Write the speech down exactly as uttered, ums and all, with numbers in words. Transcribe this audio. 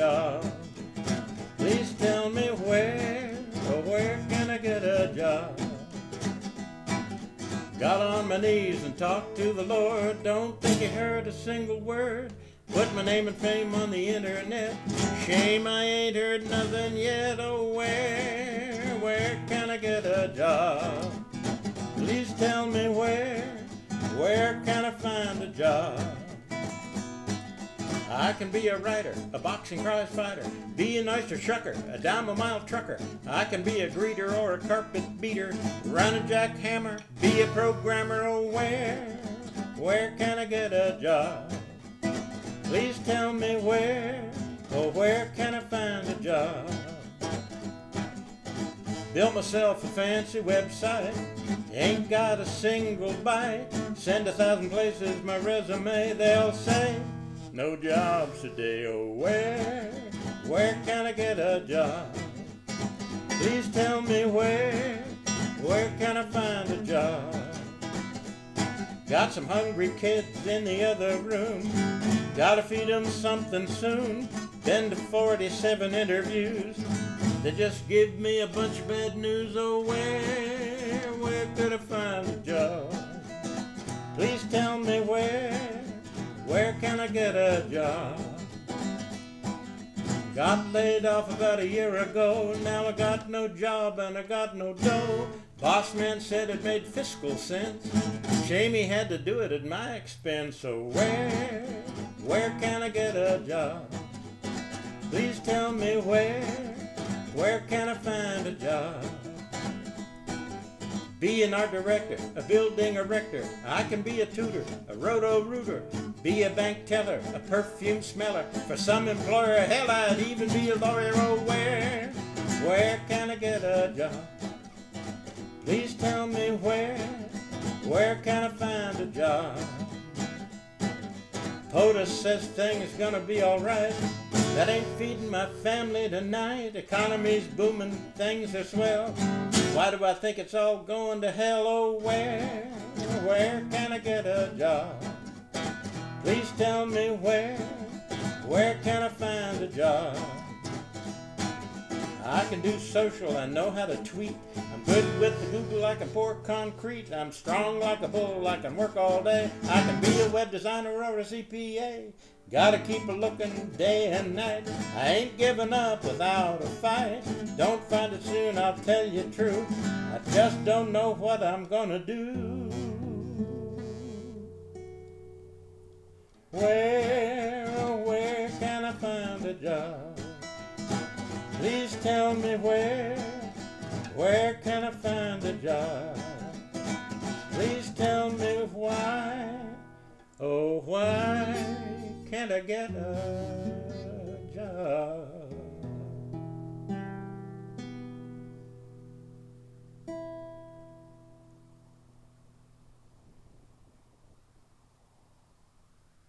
job? Please tell me where, oh, where can I get a job? Got on my knees and talked to the Lord. Don't think he heard a single word. Put my name and fame on the internet. Shame I ain't heard nothing yet. Oh, where, where can I get a job? Please tell me where, where can I find a job? I can be a writer, a boxing prize fighter, be an oyster shucker, a dime a mile trucker. I can be a greeter or a carpet beater, run a jackhammer, be a programmer. Oh, where, where can I get a job? Please tell me where, oh, where can I find a job? Built myself a fancy website, ain't got a single bite. Send a thousand places my resume, they'll say, no jobs today. Oh, where, where can I get a job? Please tell me where, where can I find a job? Got some hungry kids in the other room, gotta feed them something soon. Been to forty-seven interviews, they just give me a bunch of bad news. Oh, where, where could I find a job? Please tell me where, where can I get a job? Got laid off about a year ago, now I got no job and I got no dough. Boss man said it made fiscal sense, shame he had to do it at my expense. So where, where can I get a job? Please tell me where, where can I find a job? Be an art director, a building erector, I can be a tutor, a roto-rooter, be a bank teller, a perfume smeller, for some employer, hell, I'd even be a lawyer. Oh, where, where can I get a job? Please tell me where, where can I find a job? POTUS says things gonna be alright, that ain't feeding my family tonight. Economy's booming, things are swell, why do I think it's all going to hell? Oh, where, where can I get a job? Please tell me where, where can I find a job? I can do social, I know how to tweet, I'm good with the Google, I can pour concrete, I'm strong like a bull, I can work all day, I can be a web designer or a C P A, gotta keep a looking day and night, I ain't giving up without a fight, don't find it soon, I'll tell you true, I just don't know what I'm gonna do. Where, oh, where can I find a job? Please tell me where, where can I find a job? Please tell me why, oh, why can't I get a